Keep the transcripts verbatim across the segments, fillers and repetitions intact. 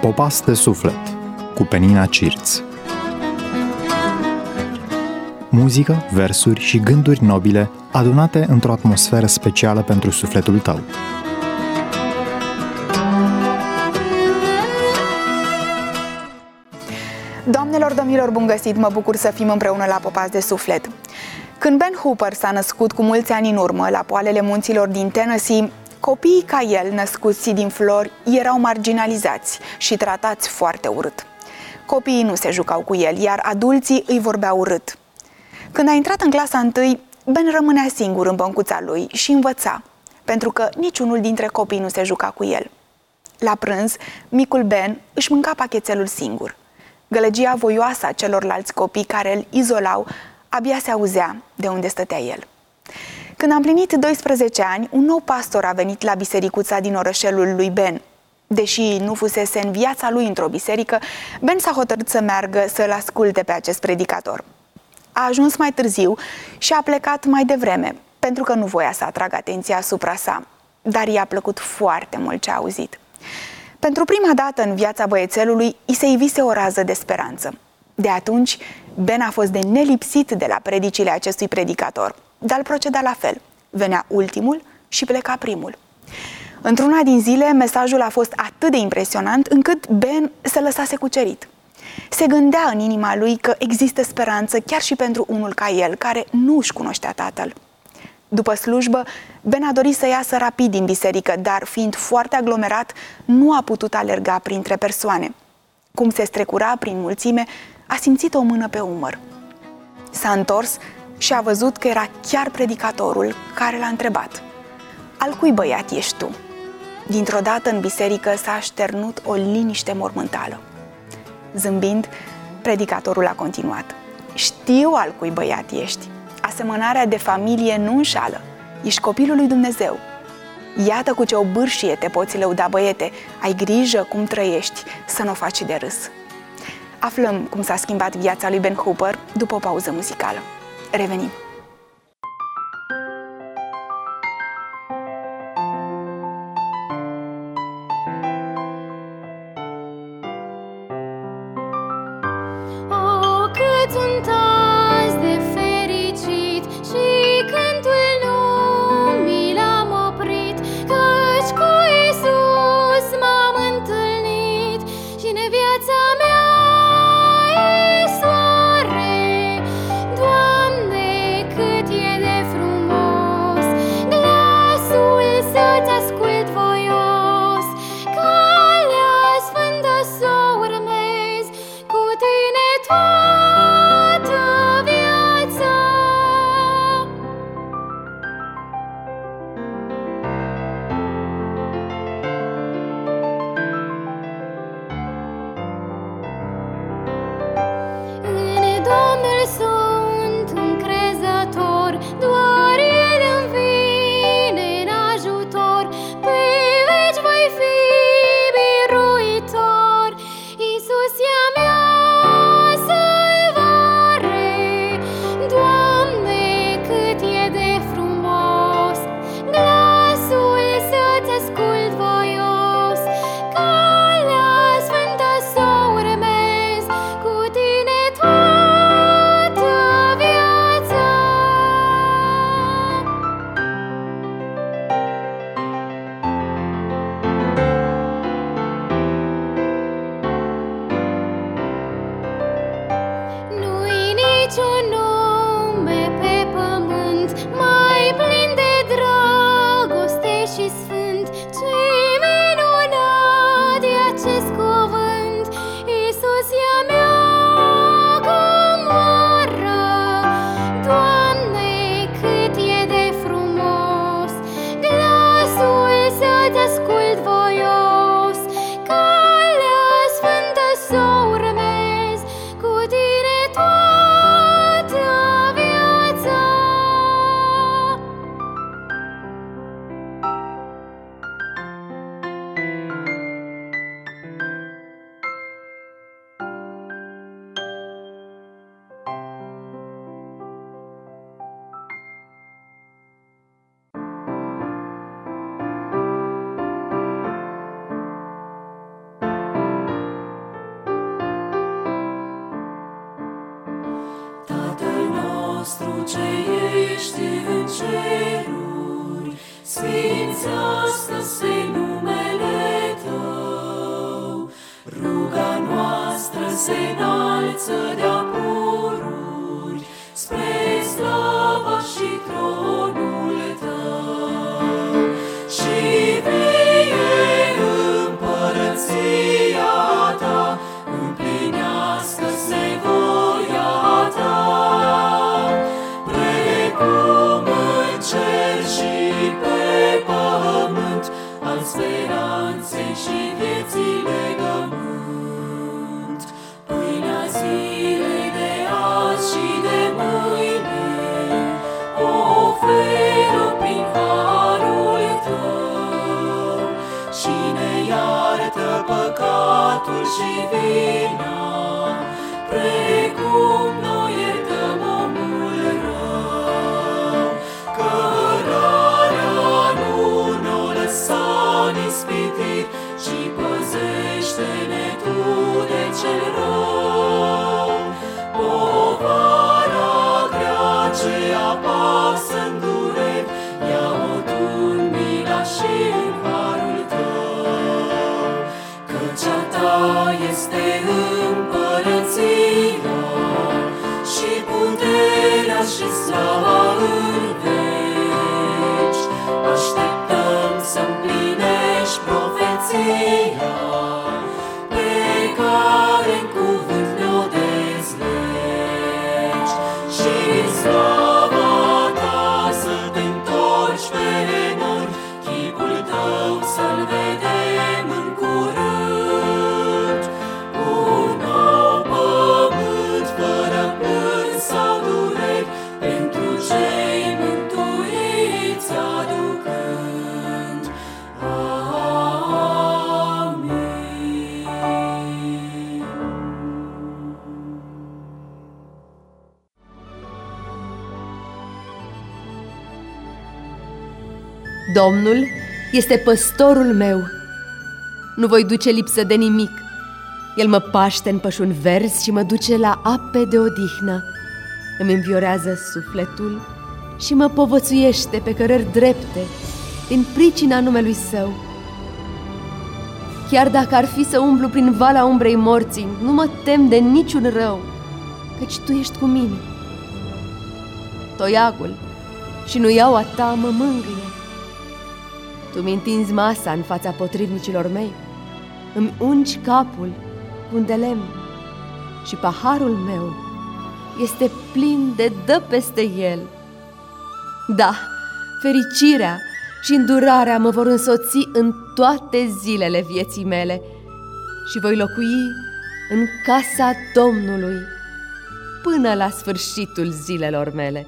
Popas de suflet cu Penina Cirț. Muzică, versuri și gânduri nobile adunate într-o atmosferă specială pentru sufletul tău. Doamnelor, domnilor, bun găsit! Mă bucur să fim împreună la Popas de suflet. Când Ben Hooper s-a născut cu mulți ani în urmă la poalele munților din Tennessee, copiii ca el, născuți din flori, erau marginalizați și tratați foarte urât. Copiii nu se jucau cu el, iar adulții îi vorbeau urât. Când a intrat în clasa întâi, Ben rămânea singur în băncuța lui și învăța, pentru că niciunul dintre copii nu se juca cu el. La prânz, micul Ben își mânca pachetelul singur. Gălăgia voioasă a celorlalți copii care îl izolau abia se auzea de unde stătea el. Când a împlinit doisprezece ani, un nou pastor a venit la bisericuța din orășelul lui Ben. Deși nu fusese în viața lui într-o biserică, Ben s-a hotărât să meargă să-l asculte pe acest predicator. A ajuns mai târziu și a plecat mai devreme, pentru că nu voia să atragă atenția asupra sa, dar i-a plăcut foarte mult ce a auzit. Pentru prima dată în viața băiețelului, i se ivise o rază de speranță. De atunci, Ben a fost de nelipsit de la predicile acestui predicator, dar proceda la fel. Venea ultimul și pleca primul. Într-una din zile, mesajul a fost atât de impresionant încât Ben se lăsase cucerit. Se gândea în inima lui că există speranță chiar și pentru unul ca el, care nu își cunoștea tatăl. După slujbă, Ben a dorit să iasă rapid din biserică, dar fiind foarte aglomerat, nu a putut alerga printre persoane. Cum se strecura prin mulțime, a simțit o mână pe umăr. S-a întors și a văzut că era chiar predicatorul care l-a întrebat: "Al cui băiat ești tu?" Dintr-o dată în biserică s-a așternut o liniște mormântală. Zâmbind, predicatorul a continuat: "Știu al cui băiat ești. Asemănarea de familie nu înșală. Ești copilul lui Dumnezeu. Iată cu ce o bârșie te poți lăuda, băiete. Ai grijă cum trăiești, să nu o faci de râs." Aflăm cum s-a schimbat viața lui Ben Hooper după o pauză muzicală. Revenim! Oh, cât sunt azi de fericit și cântul nu mi l-am oprit, căci cu Iisus m-am întâlnit și în viața mea e soare. Doamne, ceruri, sfințească-se numele Tău. Ruga noastră se înalță de-a pururi spre slava și tronul Tău. Și vie împărăția Ta, împlinească-se voia Ta, precum în cer și pe pământ, al speranței și vieții legământ. Pâinea zilei de azi și de mâine o oferă prin harul Tău și ne iartă păcatul și vina, precum noi iertăm omul rău. Cărarea nu ne-o lăsa n'ispitit, ci păzește-ne Tu de cel rău. Povara grea ce apasă-n dureri, ia-o Tu în mila și în harul Tău. Căci a Ta este împărăția și puterea și slava în veci. Așteptăm să împlinești profeția pe care în cuvânt ne-o dezlegi. Și în slava Ta să Te întorci pe nori, chipul Tău să-L vedem în curând. Un nou pământ fără plâns sau dureri, pentru cei mântuiți aducând. Amin. Domnul este păstorul meu. Nu voi duce lipsă de nimic. El mă paște în pășuni verzi și mă duce la ape de odihnă. Îmi înviorează sufletul și mă povățuiește pe cărări drepte din pricina numelui Său. Chiar dacă ar fi să umblu prin valea umbrei morții, nu mă tem de niciun rău, căci Tu ești cu mine. Toiagul și nuiaua Ta mă mângâie. Tu mi întinzi masa în fața potrivnicilor mei, îmi ungi capul cu un de lemn și paharul meu este plin de dă peste el. Da, fericirea și îndurarea mă vor însoți în toate zilele vieții mele și voi locui în casa Domnului până la sfârșitul zilelor mele.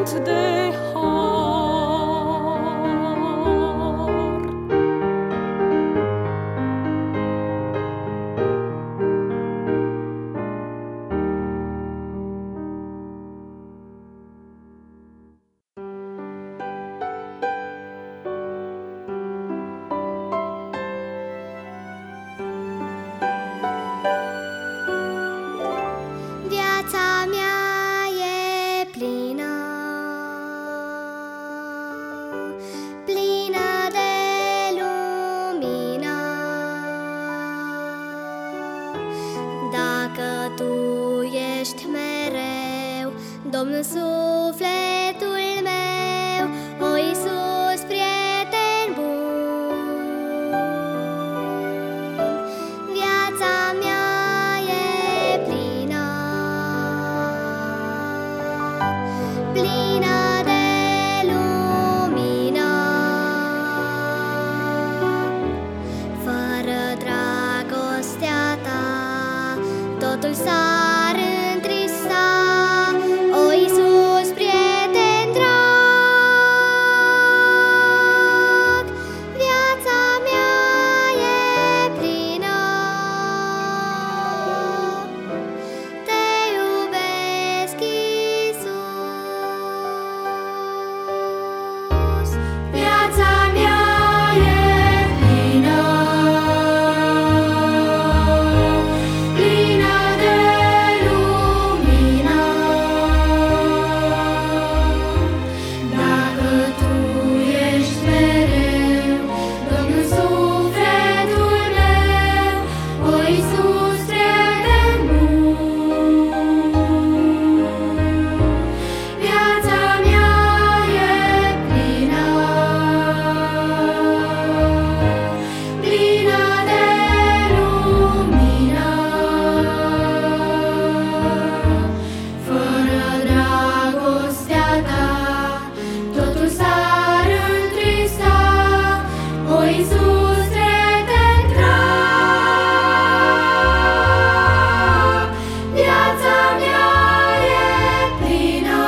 pământ de har. Viața mea e plină, plină de lumină. Dacă Tu ești mereu Domnul sufletul meu, o Iisus, prieten bun, viața mea e plină, plină de lumină. Fără dragostea Ta, totul s-ar întrista, o Iisus, prieten drag. Viața mea e plină, Te iubesc, Iisus. Viața mea e plină, plină de lumină. Dacă Tu ești mereu Domnul sufletul meu, o Iisus, prieten bun, viața mea e plină, plină de lumină. Fără dragostea Ta, totul s-ar întrista, o Iisus, prieten drag. Viața mea e plină,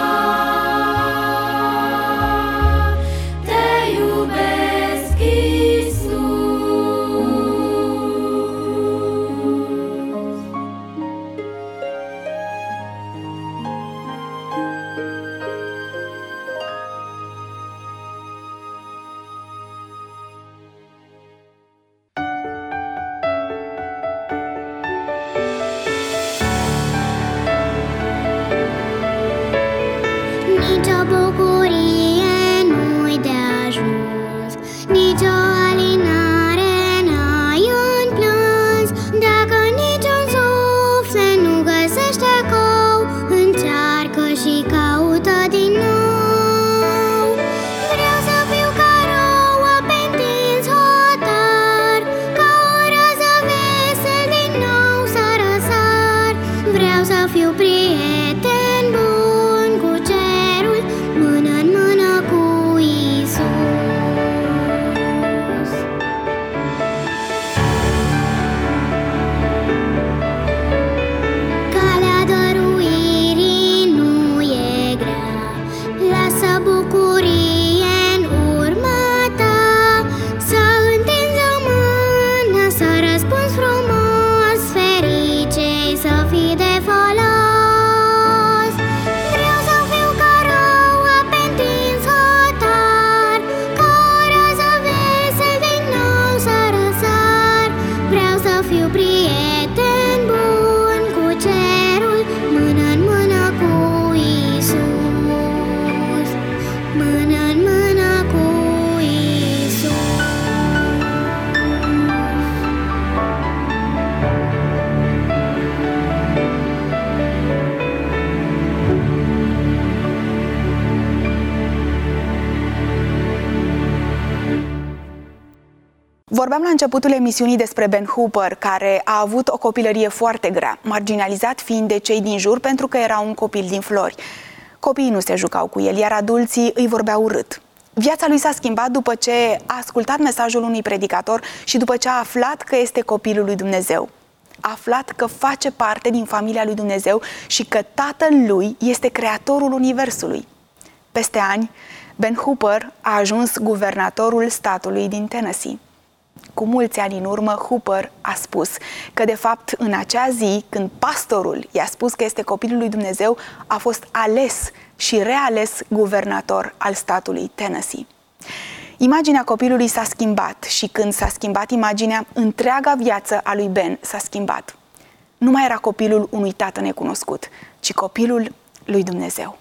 Te iubesc, Iisus. Nici o bucurie nu-i de ajuns, nici o alinare n-ai în plâns. Dacă niciun suflet nu găsește ecou, încearcă și caută din nou. Vreau să fiu ca roa pe întins hotar, ca o rază vesel din nou să răsar. Vreau să fiu prieten bun cu cerul, mână în mână cu Iisus. Calea dăruirii nu e grea, lasă bucurie în urma ta. Să întinzi o mână, să răspunzi frumos, fericei să fii de folos. Vreau să fiu ca roa pe întins hotar, ca o rază vesel din nou să răsar. Vreau să fiu prieten bun cu cerul, mână în mână cu Iisus, mână în mână cu Iisus. Vorbeam la începutul emisiunii despre Ben Hooper, care a avut o copilărie foarte grea, marginalizat fiind de cei din jur pentru că era un copil din flori. Copiii nu se jucau cu el, iar adulții îi vorbeau urât. Viața lui s-a schimbat după ce a ascultat mesajul unui predicator și după ce a aflat că este copilul lui Dumnezeu. A aflat că face parte din familia lui Dumnezeu și că Tatăl lui este creatorul universului. Peste ani, Ben Hooper a ajuns guvernatorul statului din Tennessee. Cu mulți ani în urmă, Hooper a spus că, de fapt, în acea zi, când pastorul i-a spus că este copilul lui Dumnezeu, a fost ales și reales guvernator al statului Tennessee. Imaginea copilului s-a schimbat și când s-a schimbat imaginea, întreaga viață a lui Ben s-a schimbat. Nu mai era copilul unui tată necunoscut, ci copilul lui Dumnezeu.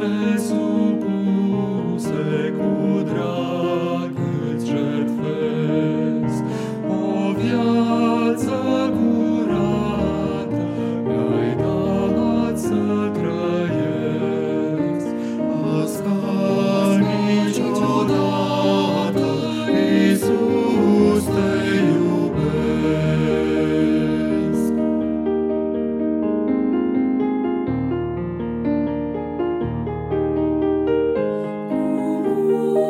supuse cu drag îți jertfesc. O viață curată mi-ai dat să trăiesc. Asca niciodată, Iisus, te iubesc. Cu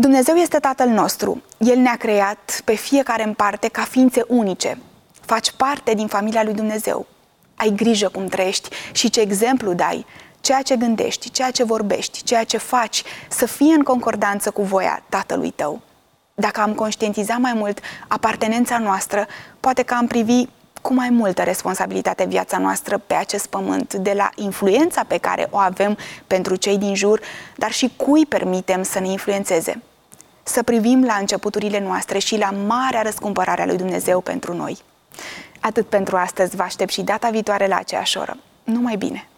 Dumnezeu este Tatăl nostru. El ne-a creat pe fiecare în parte ca ființe unice. Faci parte din familia lui Dumnezeu. Ai grijă cum trăiești și ce exemplu dai, ceea ce gândești, ceea ce vorbești, ceea ce faci, să fie în concordanță cu voia Tatălui tău. Dacă am conștientizat mai mult apartenența noastră, poate că am privi cu mai multă responsabilitate viața noastră pe acest pământ, de la influența pe care o avem pentru cei din jur, dar și cui permitem să ne influențeze. Să privim la începuturile noastre și la marea răscumpărare a lui Dumnezeu pentru noi. Atât pentru astăzi, vă aștept și data viitoare la aceeași oră. Numai bine!